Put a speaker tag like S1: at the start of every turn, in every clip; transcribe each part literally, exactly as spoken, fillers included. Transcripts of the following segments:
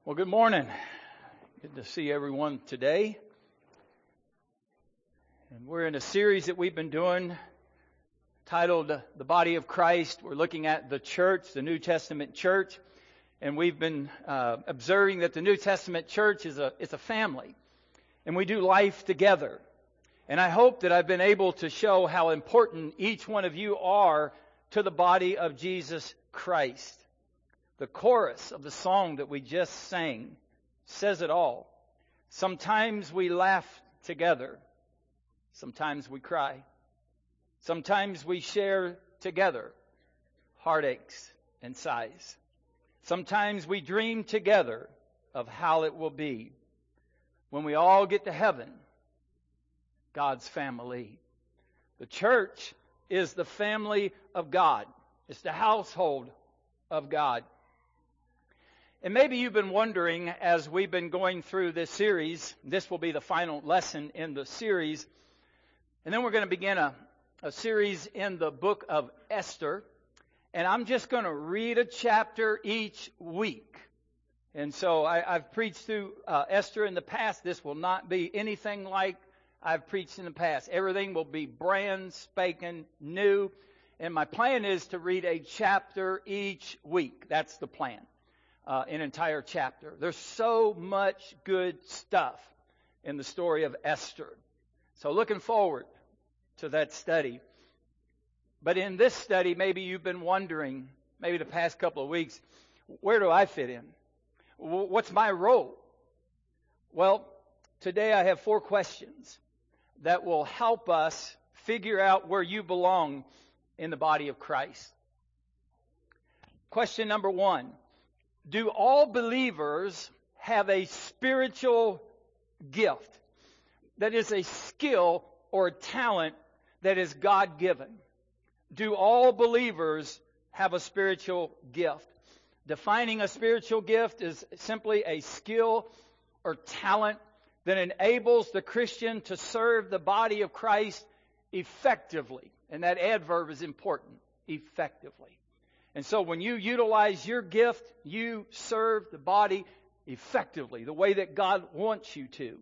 S1: Well, good morning. Good to see everyone today. And we're in a series that we've been doing titled The Body of Christ. We're looking at the church, the New Testament church. And we've been uh, observing that the New Testament church is a, it's a family. And we do life together. And I hope that I've been able to show how important each one of you are to the body of Jesus Christ. The chorus of the song that we just sang says it all. Sometimes we laugh together. Sometimes we cry. Sometimes we share together heartaches and sighs. Sometimes we dream together of how it will be when we all get to heaven, God's family. The church is the family of God. It's the household of God. And maybe you've been wondering, as we've been going through this series, this will be the final lesson in the series, and then we're going to begin a, a series in the book of Esther, and I'm just going to read a chapter each week. And so I, I've preached through uh, Esther in the past. This will not be anything like I've preached in the past. Everything will be brand spanking new, and my plan is to read a chapter each week. That's the plan. Uh, an entire chapter. There's so much good stuff in the story of Esther. So looking forward to that study. But in this study, maybe you've been wondering, maybe the past couple of weeks, where do I fit in? What's my role? Well, today I have four questions that will help us figure out where you belong in the body of Christ. Question number one. Do all believers have a spiritual gift? That is a skill or a talent that is God-given. Do all believers have a spiritual gift? Defining a spiritual gift is simply a skill or talent that enables the Christian to serve the body of Christ effectively. And that adverb is important, effectively. And so when you utilize your gift, you serve the body effectively, the way that God wants you to.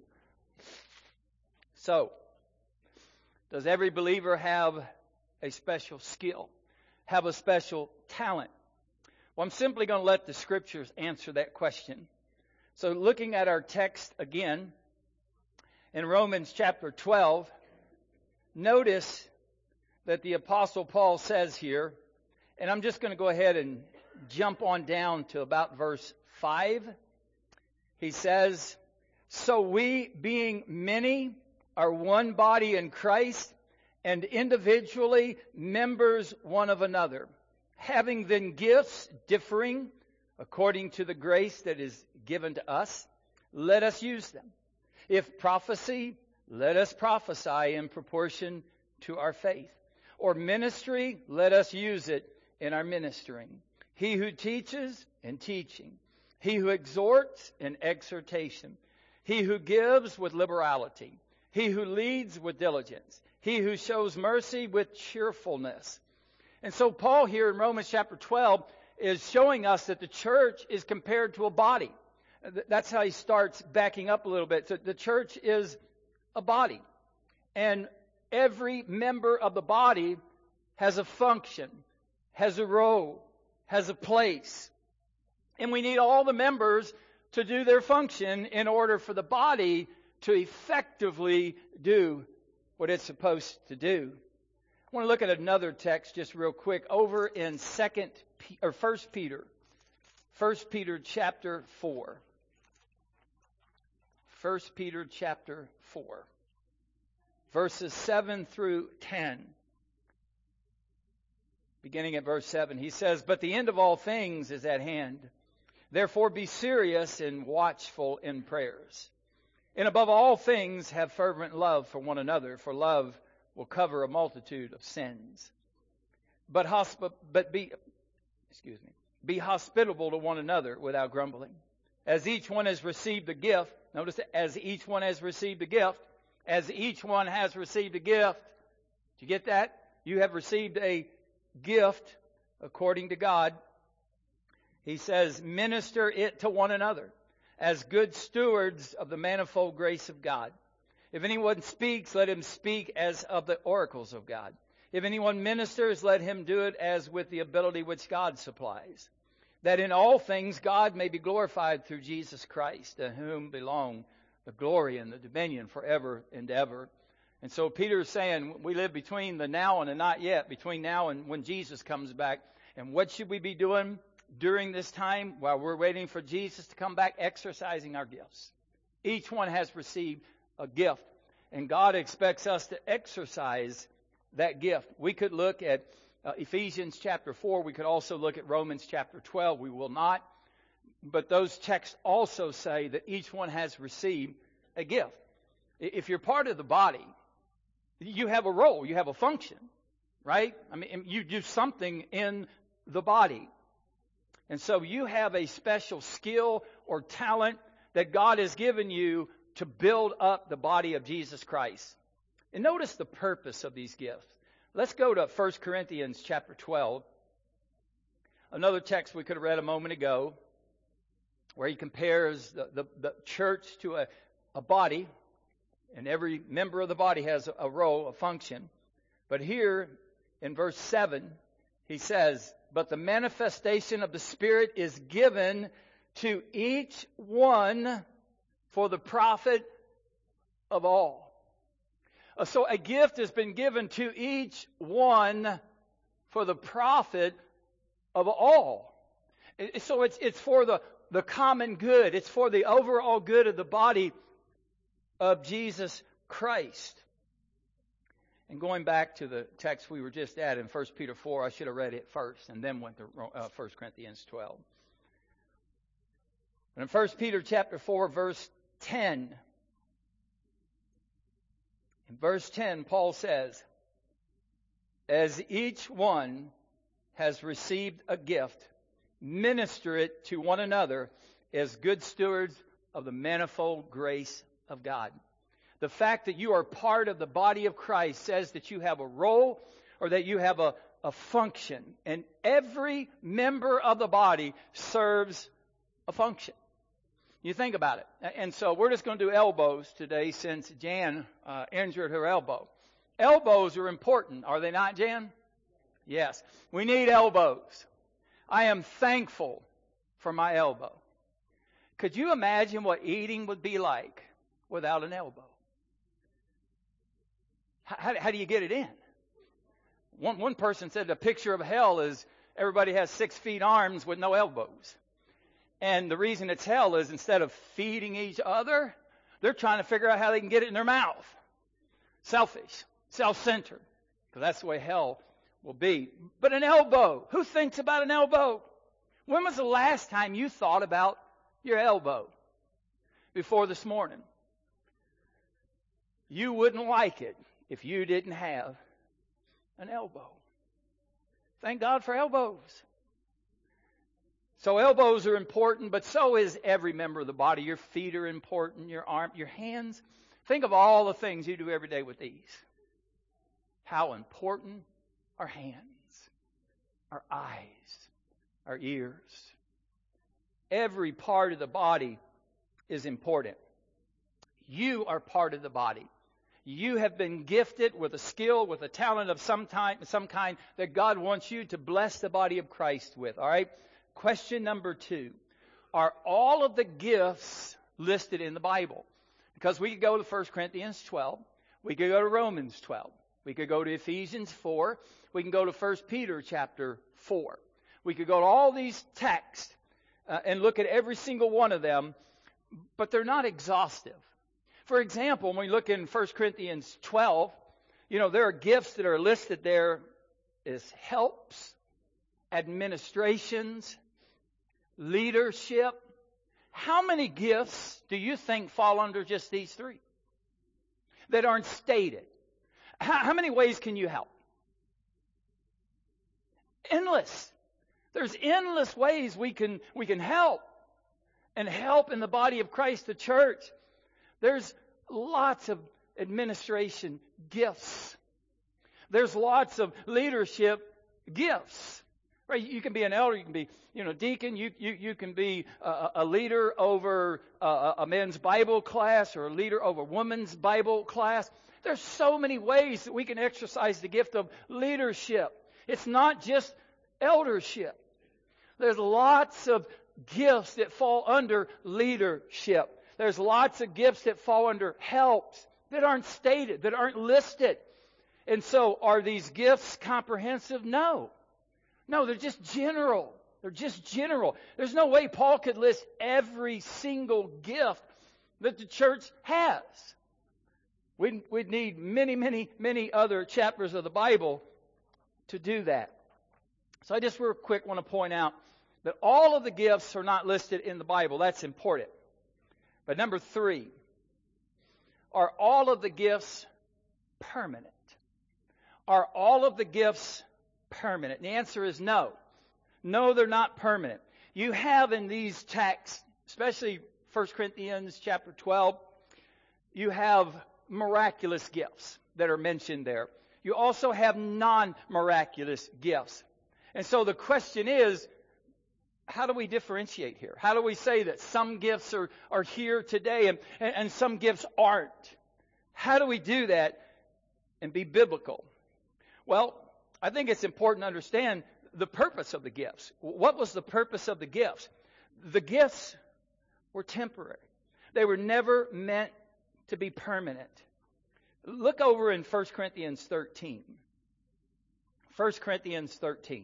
S1: So, does every believer have a special skill, have a special talent? Well, I'm simply going to let the Scriptures answer that question. So looking at our text again, in Romans chapter twelve, notice that the Apostle Paul says here, and I'm just going to go ahead and jump on down to about verse five. He says, so we, being many, are one body in Christ, and individually members one of another, having then gifts differing according to the grace that is given to us, let us use them. If prophecy, let us prophesy in proportion to our faith. Or ministry, let us use it in our ministering. He who teaches, in teaching. He who exhorts, in exhortation. He who gives, with liberality. He who leads, with diligence. He who shows mercy, with cheerfulness. And so Paul here in Romans chapter twelve is showing us that the church is compared to a body. That's how he starts backing up a little bit. So the church is a body. And every member of the body has a function, has a role, has a place. And we need all the members to do their function in order for the body to effectively do what it's supposed to do. I want to look at another text just real quick over in Second or First Peter. First Peter chapter four. First Peter chapter four. Verses seven through ten. Beginning at verse seven, he says, but the end of all things is at hand. Therefore be serious and watchful in prayers. And above all things have fervent love for one another, for love will cover a multitude of sins. But hosp- but be excuse me, be hospitable to one another without grumbling. As each one has received a gift, notice that as each one has received a gift, as each one has received a gift. Did you get that? You have received a gift according to God. He says, minister it to one another as good stewards of the manifold grace of God. If anyone speaks, let him speak as of the oracles of God. If anyone ministers, let him do it as with the ability which God supplies, that in all things God may be glorified through Jesus Christ, to whom belong the glory and the dominion forever and ever. And so Peter is saying we live between the now and the not yet, between now and when Jesus comes back. And what should we be doing during this time while we're waiting for Jesus to come back? Exercising our gifts. Each one has received a gift, and God expects us to exercise that gift. We could look at uh, Ephesians chapter four. We could also look at Romans chapter twelve. We will not. But those texts also say that each one has received a gift. If you're part of the body, you have a role, you have a function, right? I mean, you do something in the body. And so you have a special skill or talent that God has given you to build up the body of Jesus Christ. And notice the purpose of these gifts. Let's go to First Corinthians chapter twelve. Another text we could have read a moment ago, where he compares the, the, the church to a, a body, and every member of the body has a, a role, a function. But here in verse seven, he says, but the manifestation of the Spirit is given to each one for the profit of all. Uh, so a gift has been given to each one for the profit of all. It, so it's it's for the, the common good. It's for the overall good of the body of Jesus Christ. And going back to the text we were just at in First Peter four, I should have read it first and then went to uh, First Corinthians twelve. And in First Peter chapter four, verse ten, in verse ten, Paul says, as each one has received a gift, minister it to one another as good stewards of the manifold grace of God. The fact that you are part of the body of Christ says that you have a role or that you have a, a function. And every member of the body serves a function. You think about it. And so we're just going to do elbows today since Jan uh, injured her elbow. Elbows are important, are they not, Jan? Yes. We need elbows. I am thankful for my elbow. Could you imagine what eating would be like without an elbow? How, how do you get it in? One, one person said the picture of hell is everybody has six feet arms with no elbows. And the reason it's hell is instead of feeding each other, they're trying to figure out how they can get it in their mouth. Selfish, self-centered, because that's the way hell will be. But an elbow, who thinks about an elbow? When was the last time you thought about your elbow? Before this morning. You wouldn't like it if you didn't have an elbow. Thank God for elbows. So elbows are important, but so is every member of the body. Your feet are important, your arm, your hands. Think of all the things you do every day with these. How important our hands, our eyes, our ears. Every part of the body is important. You are part of the body. You have been gifted with a skill, with a talent of some, time, some kind that God wants you to bless the body of Christ with. All right? Question number two. Are all of the gifts listed in the Bible? Because we could go to First Corinthians twelve. We could go to Romans twelve. We could go to Ephesians four. We can go to First Peter chapter four. We could go to all these texts uh, and look at every single one of them, but they're not exhaustive. For example, when we look in First Corinthians twelve, you know, there are gifts that are listed there as helps, administrations, leadership. How many gifts do you think fall under just these three that aren't stated? How, how many ways can you help? Endless. There's endless ways we can we can help and help in the body of Christ, the church. There's lots of administration gifts. There's lots of leadership gifts. Right? You can be an elder, you can be, you know, deacon, you you, you can be a, a leader over a, a men's Bible class or a leader over women's Bible class. There's so many ways that we can exercise the gift of leadership. It's not just eldership. There's lots of gifts that fall under leadership. There's lots of gifts that fall under helps that aren't stated, that aren't listed. And so, are these gifts comprehensive? No. No, they're just general. They're just general. There's no way Paul could list every single gift that the church has. We'd, we'd need many, many, many other chapters of the Bible to do that. So I just real quick want to point out that all of the gifts are not listed in the Bible. That's important. But number three, are all of the gifts permanent? Are all of the gifts permanent? And the answer is no. No, they're not permanent. You have in these texts, especially First Corinthians chapter twelve, you have miraculous gifts that are mentioned there. You also have non-miraculous gifts. And so the question is, how do we differentiate here? How do we say that some gifts are, are here today and, and, and some gifts aren't? How do we do that and be biblical? Well, I think it's important to understand the purpose of the gifts. What was the purpose of the gifts? The gifts were temporary. They were never meant to be permanent. Look over in First Corinthians thirteen. First Corinthians thirteen.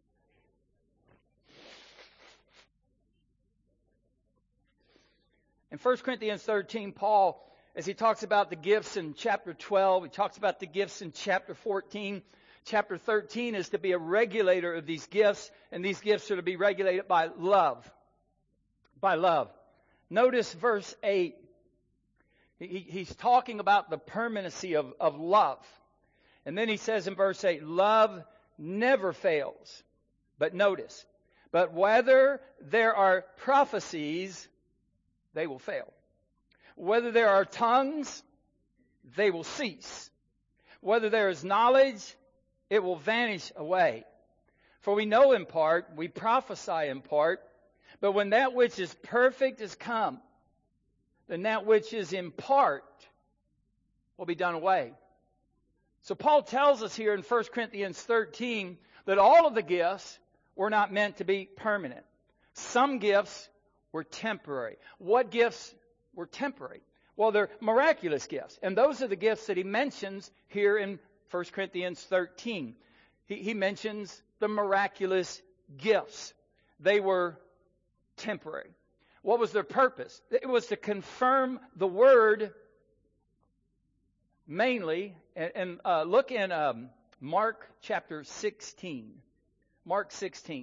S1: In First Corinthians thirteen, Paul, as he talks about the gifts in chapter twelve, he talks about the gifts in chapter fourteen. Chapter thirteen is to be a regulator of these gifts, and these gifts are to be regulated by love. By love. Notice verse eight. He, he's talking about the permanency of, of love. And then he says in verse eight, love never fails. But notice, but whether there are prophecies, they will fail. Whether there are tongues, they will cease. Whether there is knowledge, it will vanish away. For we know in part, we prophesy in part, but when that which is perfect is come, then that which is in part will be done away. So Paul tells us here in First Corinthians thirteen that all of the gifts were not meant to be permanent. Some gifts were temporary. What gifts were temporary? Well, they're miraculous gifts. And those are the gifts that he mentions here in First Corinthians thirteen. He, he mentions the miraculous gifts. They were temporary. What was their purpose? It was to confirm the word mainly. And, and uh, look in um, Mark chapter sixteen. Mark sixteen.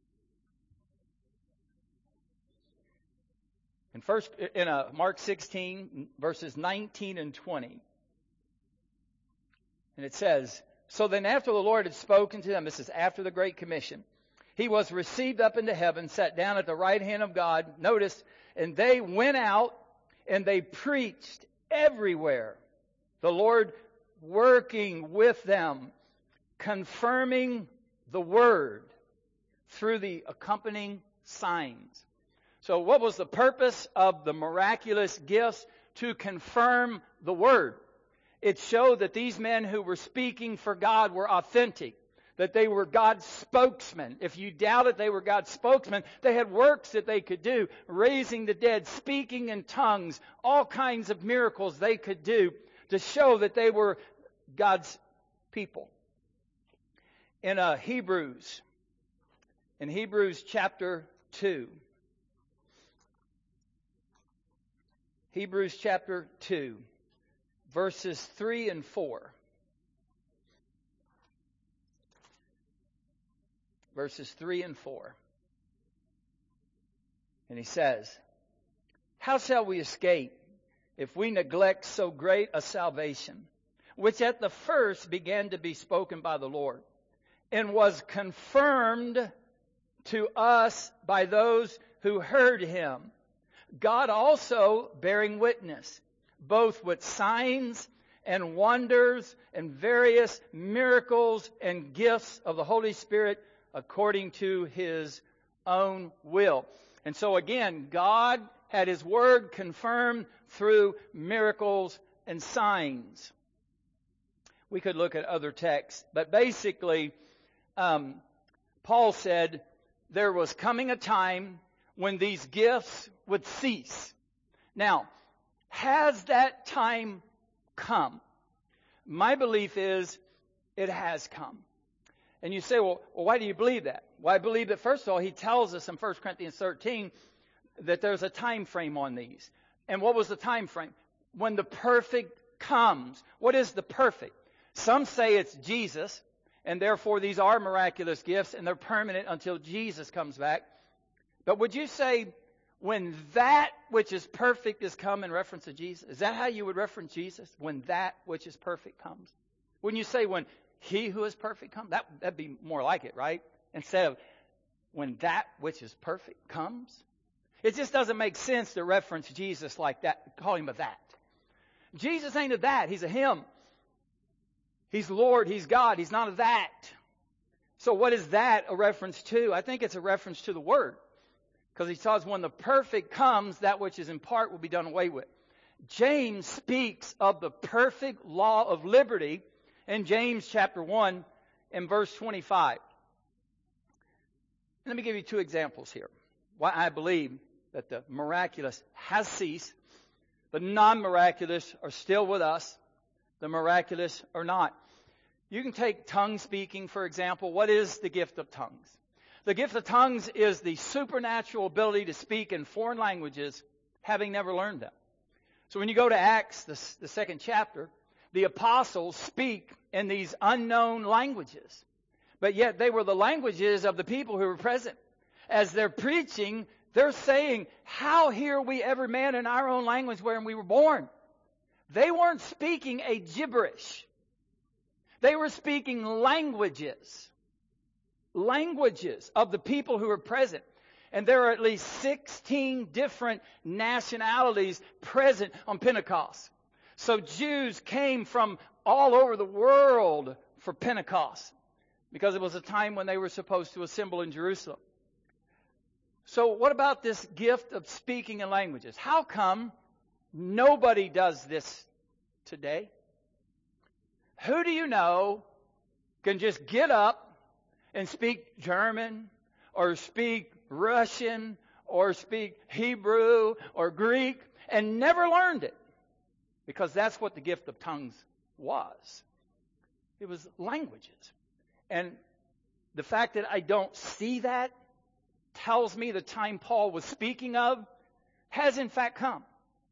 S1: In first, in uh, Mark sixteen, verses nineteen and twenty. And it says, so then after the Lord had spoken to them, this is after the Great Commission, he was received up into heaven, sat down at the right hand of God. Notice, and they went out and they preached everywhere. The Lord working with them, confirming the word through the accompanying signs. So what was the purpose of the miraculous gifts? To confirm the word. It showed that these men who were speaking for God were authentic, that they were God's spokesmen. If you doubted they were God's spokesmen, they had works that they could do, raising the dead, speaking in tongues, all kinds of miracles they could do to show that they were God's people. In uh, Hebrews, in Hebrews chapter two, Hebrews chapter two, verses three and four. Verses three and four. And he says, how shall we escape if we neglect so great a salvation, which at the first began to be spoken by the Lord, and was confirmed to us by those who heard him, God also bearing witness, both with signs and wonders and various miracles and gifts of the Holy Spirit according to his own will. And so again, God had his word confirmed through miracles and signs. We could look at other texts, but basically, um, Paul said there was coming a time when these gifts would cease. Now, has that time come? My belief is it has come. And you say, well, well, why do you believe that? Well, I believe that, first of all, he tells us in First Corinthians thirteen that there's a time frame on these. And what was the time frame? When the perfect comes. What is the perfect? Some say it's Jesus, and therefore these are miraculous gifts, and they're permanent until Jesus comes back. But would you say when that which is perfect is come in reference to Jesus? Is that how you would reference Jesus? When that which is perfect comes? Wouldn't you say when he who is perfect comes? That, that'd be more like it, right? Instead of when that which is perfect comes. It just doesn't make sense to reference Jesus like that, call him a that. Jesus ain't a that, he's a him. He's Lord, he's God, he's not a that. So what is that a reference to? I think it's a reference to the Word. Because he says when the perfect comes, that which is in part will be done away with. James speaks of the perfect law of liberty in James chapter one and verse twenty-five. Let me give you two examples here. Why I believe that the miraculous has ceased. The non-miraculous are still with us. The miraculous are not. You can take tongue speaking, for example. What is the gift of tongues? The gift of tongues is the supernatural ability to speak in foreign languages, having never learned them. So when you go to Acts, the, the second chapter, the apostles speak in these unknown languages. But yet they were the languages of the people who were present. As they're preaching, they're saying, how hear we every man in our own language wherein we were born? They weren't speaking a gibberish. They were speaking languages. Languages of the people who were present. And there are at least sixteen different nationalities present on Pentecost. So Jews came from all over the world for Pentecost, because it was a time when they were supposed to assemble in Jerusalem. So what about this gift of speaking in languages? How come nobody does this today? Who do you know can just get up and speak German or speak Russian or speak Hebrew or Greek and never learned it? Because that's what the gift of tongues was. It was languages. And the fact that I don't see that tells me the time Paul was speaking of has in fact come.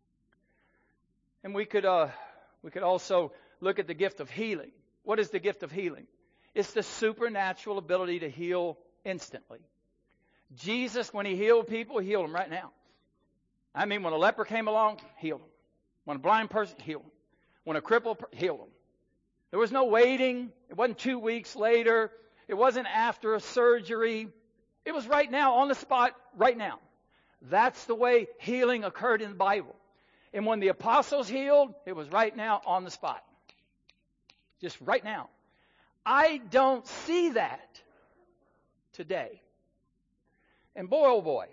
S1: And we could uh, we could also look at the gift of healing. What is the gift of healing? It's the supernatural ability to heal instantly. Jesus, when he healed people, he healed them right now. I mean, when a leper came along, healed them. When a blind person, healed them. When a cripple, healed them. There was no waiting. It wasn't two weeks later. It wasn't after a surgery. It was right now, on the spot, right now. That's the way healing occurred in the Bible. And when the apostles healed, it was right now, on the spot. Just right now. I don't see that today. And boy, oh boy,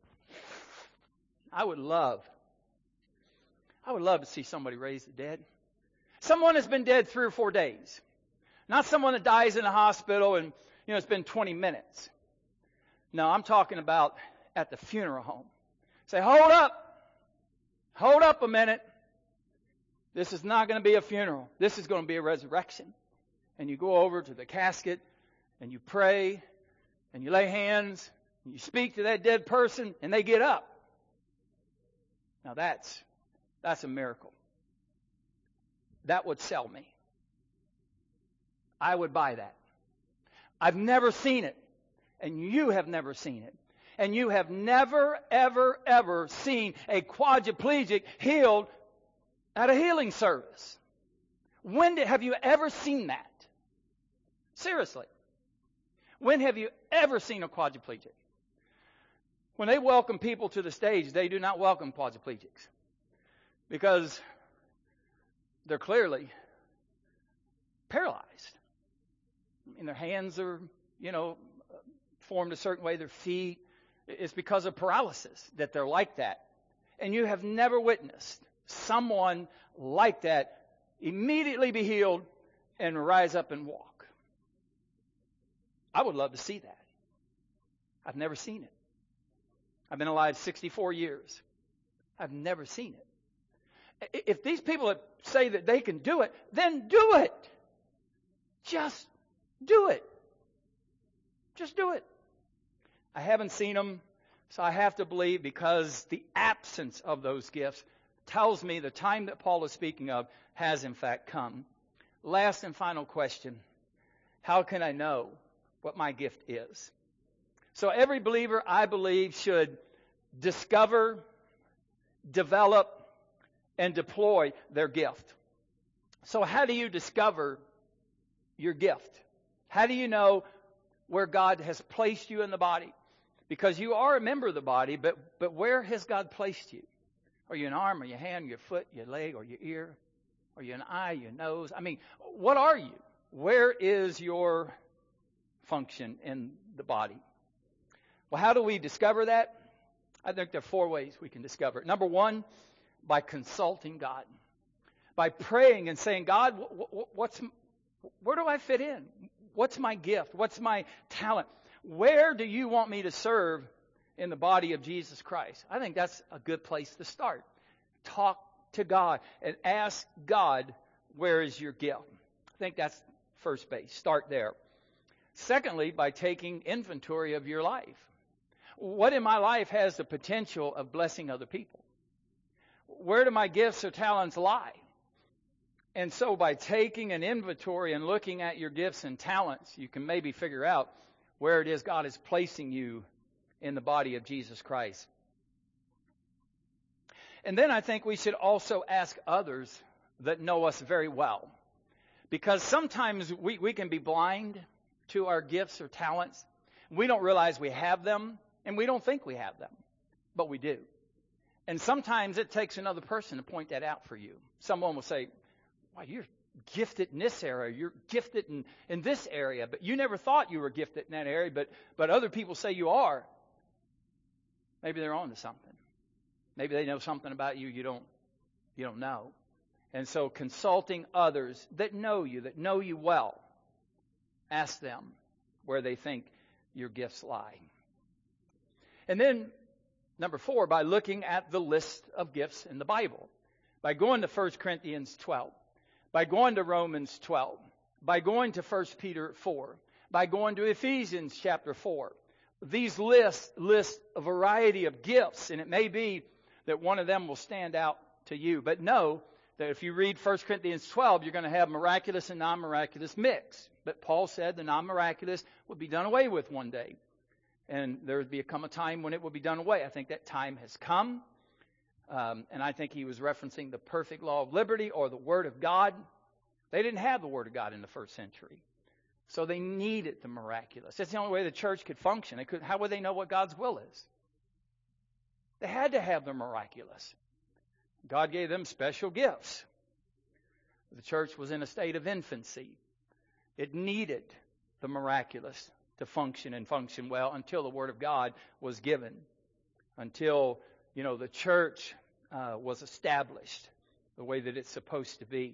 S1: I would love, I would love to see somebody raise the dead. Someone that's been dead three or four days. Not someone that dies in a hospital and, you know, it's been twenty minutes. No, I'm talking about at the funeral home. Say, hold up. Hold up a minute. This is not going to be a funeral. This is going to be a resurrection. And you go over to the casket and you pray and you lay hands and you speak to that dead person and they get up. Now that's, that's a miracle. That would sell me. I would buy that. I've never seen it. And you have never seen it. And you have never, ever, ever seen a quadriplegic healed at a healing service. When did, have you ever seen that? Seriously. When have you ever seen a quadriplegic? When they welcome people to the stage, they do not welcome quadriplegics. Because they're clearly paralyzed. I mean, their hands are, you know, formed a certain way, their feet. It's because of paralysis that they're like that. And you have never witnessed someone like that immediately be healed and rise up and walk. I would love to see that. I've never seen it. I've been alive sixty-four years. I've never seen it. If these people say that they can do it, then do it. Just do it. Just do it. I haven't seen them, so I have to believe, because the absence of those gifts tells me the time that Paul is speaking of has in fact come. Last and final question. How can I know what my gift is? So every believer, I believe, should discover, develop, and deploy their gift. So how do you discover your gift? How do you know where God has placed you in the body? Because you are a member of the body, but, but where has God placed you? Are you an arm, or your hand, your foot, your leg, or your ear? Are you an eye, your nose? I mean, what are you? Where is your function in the body? Well, how do we discover that? I think there are four ways we can discover it. Number one, by consulting God. By praying and saying, God, what's, where do I fit in? What's my gift? What's my talent? Where do you want me to serve in the body of Jesus Christ? I think that's a good place to start. Talk to God and ask God, where is your gift? I think that's first base. Start there. Secondly, by taking inventory of your life. What in my life has the potential of blessing other people? Where do my gifts or talents lie? And so by taking an inventory and looking at your gifts and talents, you can maybe figure out where it is God is placing you in the body of Jesus Christ. And then I think we should also ask others that know us very well. Because sometimes we, we can be blind to our gifts or talents. We don't realize we have them, and we don't think we have them, but we do. And sometimes it takes another person to point that out for you. Someone will say, wow, you're gifted in this area, you're gifted in, in this area, but you never thought you were gifted in that area, but, but other people say you are. Maybe they're on to something. Maybe they know something about you you don't, you don't know. And so consulting others that know you, that know you well, ask them where they think your gifts lie. And then, number four, by looking at the list of gifts in the Bible. By going to First Corinthians twelve. By going to Romans twelve. By going to First Peter four. By going to Ephesians chapter four. These lists list a variety of gifts, and it may be that one of them will stand out to you. But know that if you read First Corinthians twelve, you're going to have miraculous and non-miraculous mix. But Paul said the non-miraculous would be done away with one day. And there would be come a time when it will be done away. I think that time has come. Um, and I think he was referencing the perfect law of liberty or the Word of God. They didn't have the Word of God in the first century. So they needed the miraculous. That's the only way the church could function. They could, how would they know what God's will is? They had to have the miraculous. God gave them special gifts. The church was in a state of infancy. It needed the miraculous to function and function well until the Word of God was given. Until, you know, the church uh, was established the way that it's supposed to be.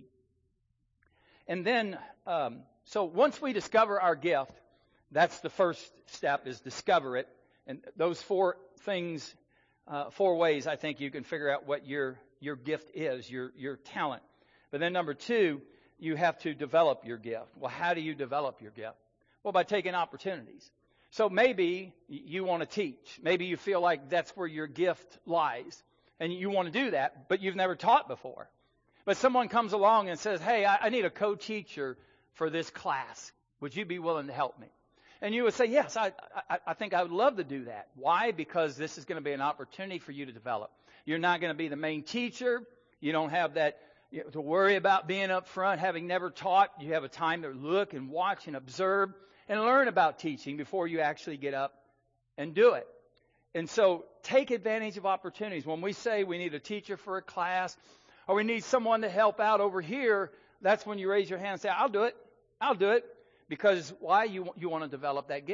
S1: And then, um, so once we discover our gift, that's the first step, is discover it. And those four things, uh, four ways I think you can figure out what your your gift is, your your talent. But then number two, you have to develop your gift. Well, how do you develop your gift? Well, by taking opportunities. So maybe you want to teach. Maybe you feel like that's where your gift lies. And you want to do that, but you've never taught before. But someone comes along and says, hey, I, I need a co-teacher for this class. Would you be willing to help me? And you would say, yes, I, I, I think I would love to do that. Why? Because this is going to be an opportunity for you to develop. You're not going to be the main teacher. You don't have that you know, to worry about being up front, having never taught. You have a time to look and watch and observe and learn about teaching before you actually get up and do it. And so take advantage of opportunities. When we say we need a teacher for a class or we need someone to help out over here, that's when you raise your hand and say, I'll do it. I'll do it. Because why? You, you want to develop that gift.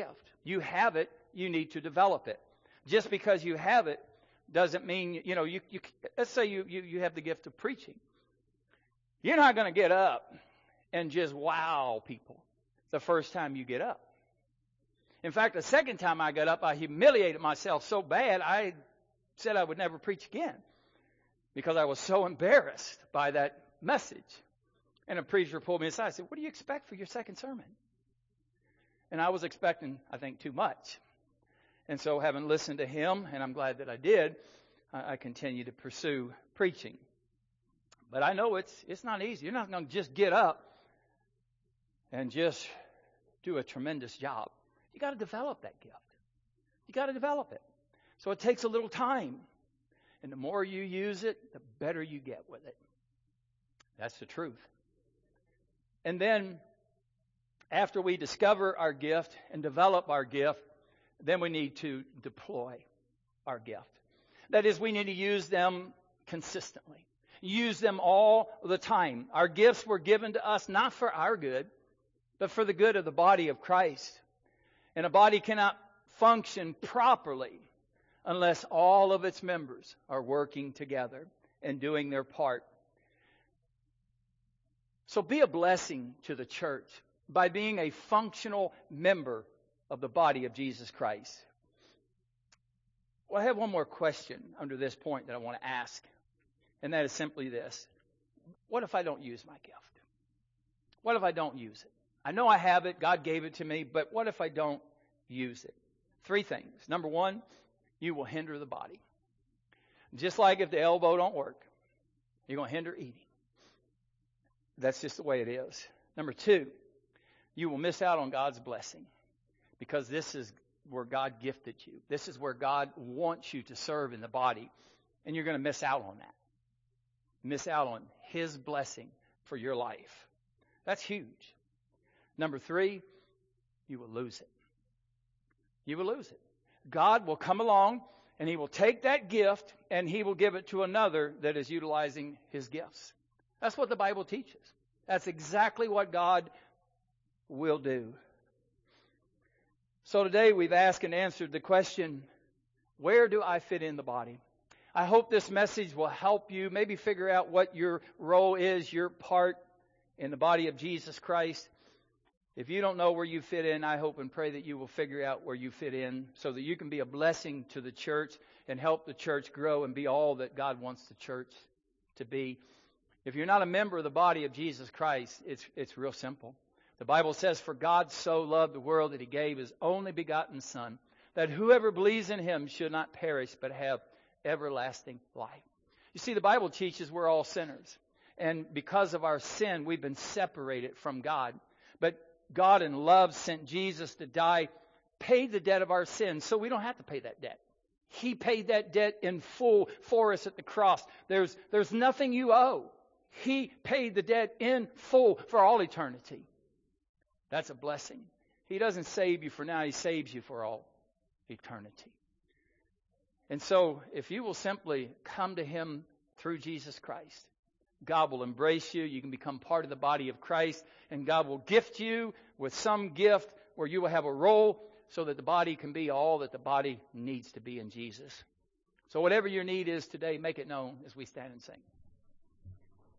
S1: You have it, you need to develop it. Just because you have it doesn't mean, you know, you, you let's say you, you, you have the gift of preaching. You're not going to get up and just wow people the first time you get up. In fact, the second time I got up, I humiliated myself so bad, I said I would never preach again because I was so embarrassed by that message. And a preacher pulled me aside and said, what do you expect for your second sermon? And I was expecting, I think, too much. And so having listened to him, and I'm glad that I did, I, I continue to pursue preaching. But I know it's it's not easy. You're not going to just get up and just do a tremendous job. You got to develop that gift. You got to develop it. So it takes a little time. And the more you use it, the better you get with it. That's the truth. And then after we discover our gift and develop our gift, then we need to deploy our gift. That is, we need to use them consistently. Use them all the time. Our gifts were given to us not for our good, but for the good of the body of Christ. And a body cannot function properly unless all of its members are working together and doing their part. So be a blessing to the church by being a functional member of the body of Jesus Christ. Well, I have one more question under this point that I want to ask, and that is simply this. What if I don't use my gift? What if I don't use it? I know I have it, God gave it to me, but what if I don't use it? Three things. Number one, you will hinder the body. Just like if the elbow don't work, you're going to hinder eating. That's just the way it is. Number two, you will miss out on God's blessing because this is where God gifted you. This is where God wants you to serve in the body, and you're going to miss out on that. Miss out on His blessing for your life. That's huge. Number three, you will lose it. You will lose it. God will come along and He will take that gift and He will give it to another that is utilizing His gifts. That's what the Bible teaches. That's exactly what God will do. So today we've asked and answered the question, where do I fit in the body? I hope this message will help you maybe figure out what your role is, your part in the body of Jesus Christ. If you don't know where you fit in, I hope and pray that you will figure out where you fit in so that you can be a blessing to the church and help the church grow and be all that God wants the church to be. If you're not a member of the body of Jesus Christ, it's it's real simple. The Bible says, for God so loved the world that He gave His only begotten Son, that whoever believes in Him should not perish but have everlasting life. You see, the Bible teaches we're all sinners. And because of our sin, we've been separated from God. But God in love sent Jesus to die, paid the debt of our sins, so we don't have to pay that debt. He paid that debt in full for us at the cross. There's, there's nothing you owe. He paid the debt in full for all eternity. That's a blessing. He doesn't save you for now. He saves you for all eternity. And so if you will simply come to Him through Jesus Christ, God will embrace you. You can become part of the body of Christ, and God will gift you with some gift where you will have a role so that the body can be all that the body needs to be in Jesus. So whatever your need is today, make it known as we stand and sing.